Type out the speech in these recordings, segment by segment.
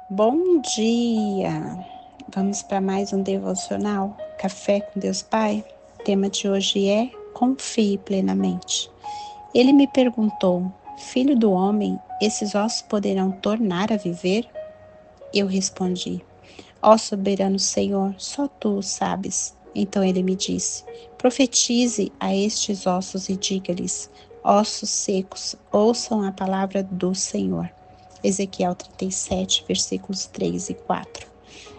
Bom dia! Vamos para mais um devocional, Café com Deus Pai? O tema de hoje é Confie plenamente. Ele me perguntou, filho do homem, esses ossos poderão tornar a viver? Eu respondi, ó soberano Senhor, só tu o sabes. Então ele me disse, profetize a estes ossos e diga-lhes, ossos secos, ouçam a palavra do Senhor. Ezequiel 37, versículos 3 e 4.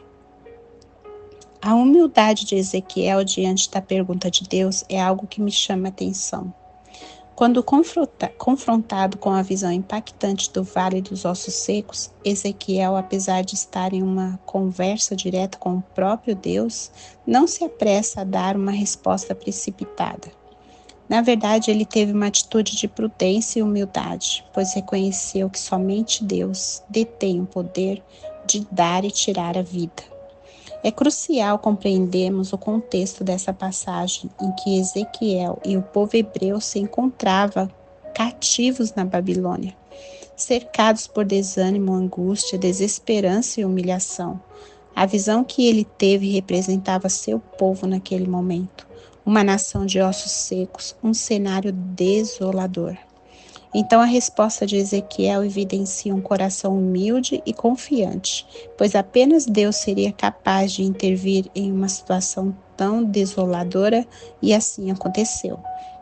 A humildade de Ezequiel diante da pergunta de Deus é algo que me chama a atenção. Quando confrontado com a visão impactante do Vale dos Ossos Secos, Ezequiel, apesar de estar em uma conversa direta com o próprio Deus, não se apressa a dar uma resposta precipitada. Na verdade, ele teve uma atitude de prudência e humildade, pois reconheceu que somente Deus detém o poder de dar e tirar a vida. É crucial compreendermos o contexto dessa passagem em que Ezequiel e o povo hebreu se encontravam cativos na Babilônia, cercados por desânimo, angústia, desesperança e humilhação. A visão que ele teve representava seu povo naquele momento, uma nação de ossos secos, um cenário desolador. Então a resposta de Ezequiel evidencia um coração humilde e confiante, pois apenas Deus seria capaz de intervir em uma situação tão desoladora, e assim aconteceu.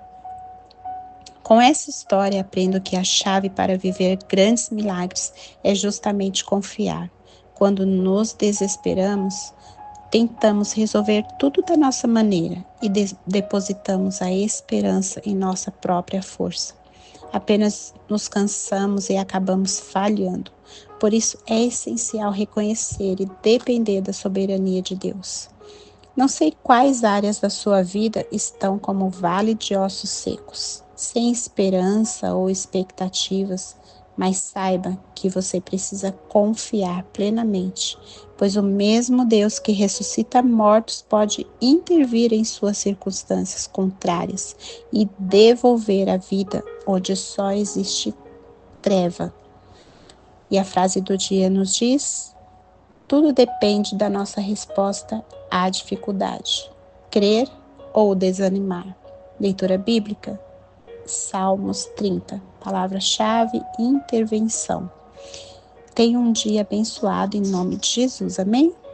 Com essa história, aprendo que a chave para viver grandes milagres é justamente confiar. Quando nos desesperamos, tentamos resolver tudo da nossa maneira e depositamos a esperança em nossa própria força. Apenas nos cansamos e acabamos falhando. Por isso é essencial reconhecer e depender da soberania de Deus. Não sei quais áreas da sua vida estão como vale de ossos secos, sem esperança ou expectativas, mas saiba que você precisa confiar plenamente, pois o mesmo Deus que ressuscita mortos pode intervir em suas circunstâncias contrárias e devolver a vida onde só existe treva. E a frase do dia nos diz: tudo depende da nossa resposta à dificuldade. Crer ou desanimar. Leitura bíblica, Salmos 30. Palavra-chave, intervenção. Tenha um dia abençoado em nome de Jesus. Amém?